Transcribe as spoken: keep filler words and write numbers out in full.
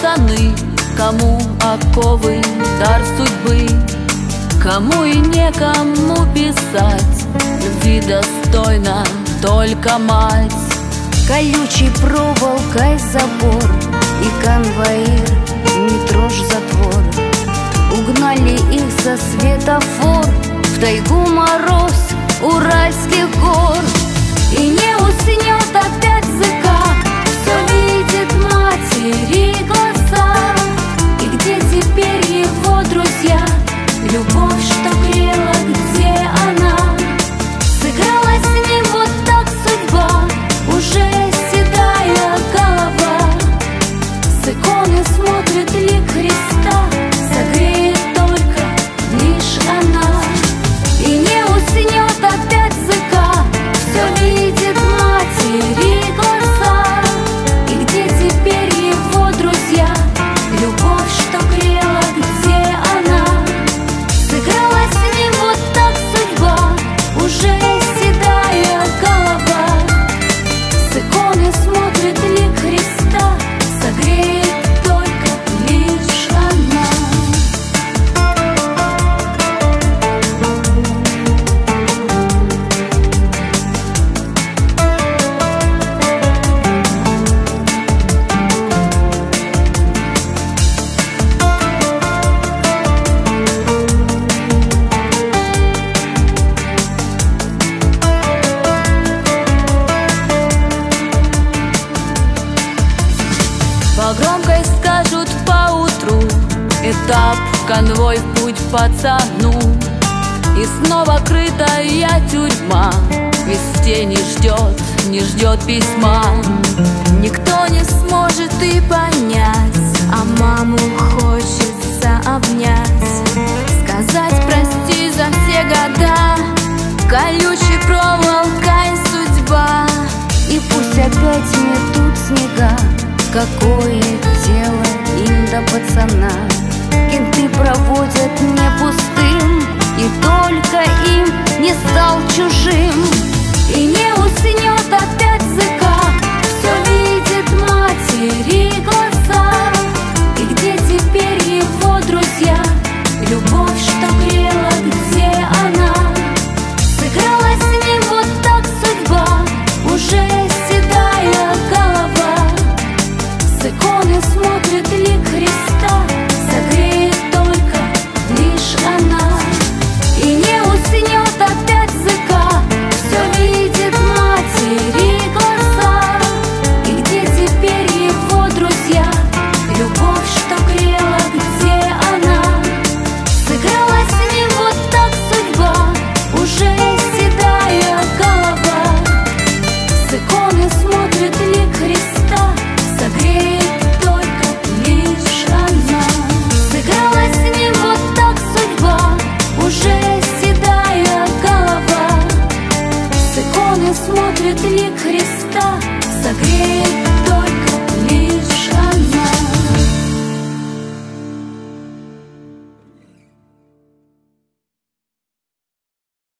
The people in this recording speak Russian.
пацаны, кому оковы дар судьбы, кому и некому писать любви достойна только мать. Колючей проволокой забор и конвоир, метро ж затвор. Угнали их за светофор в тайгу мороз уральских гор. И не уснет опять зыка, все видит матери глаза. И где теперь его друзья, любовь, что грела, где она? Сыграла с ним вот так судьба, уже седая голова. С иконы смотрит лик Христа, согреет только лишь она. И не уснет опять зыка, все видит матери глаза. И где теперь его друзья, любовь, что грела, где она? Сыграла с ним вот так судьба, уже седая голова. С иконы смотрит лик Христа, согреет только лишь она. По громкой скажут поутру: этап, конвой в путь пацану. И снова крытая тюрьма, вестей не ждет, не ждет письма. Никто не сможет и понять, А маму хочется обнять, сказать прости за все года. Колючей проволокой судьба, и пусть опять метут снега. Какое дело им до пацана? Кенты проводят не пустым, и только им не стал чужим.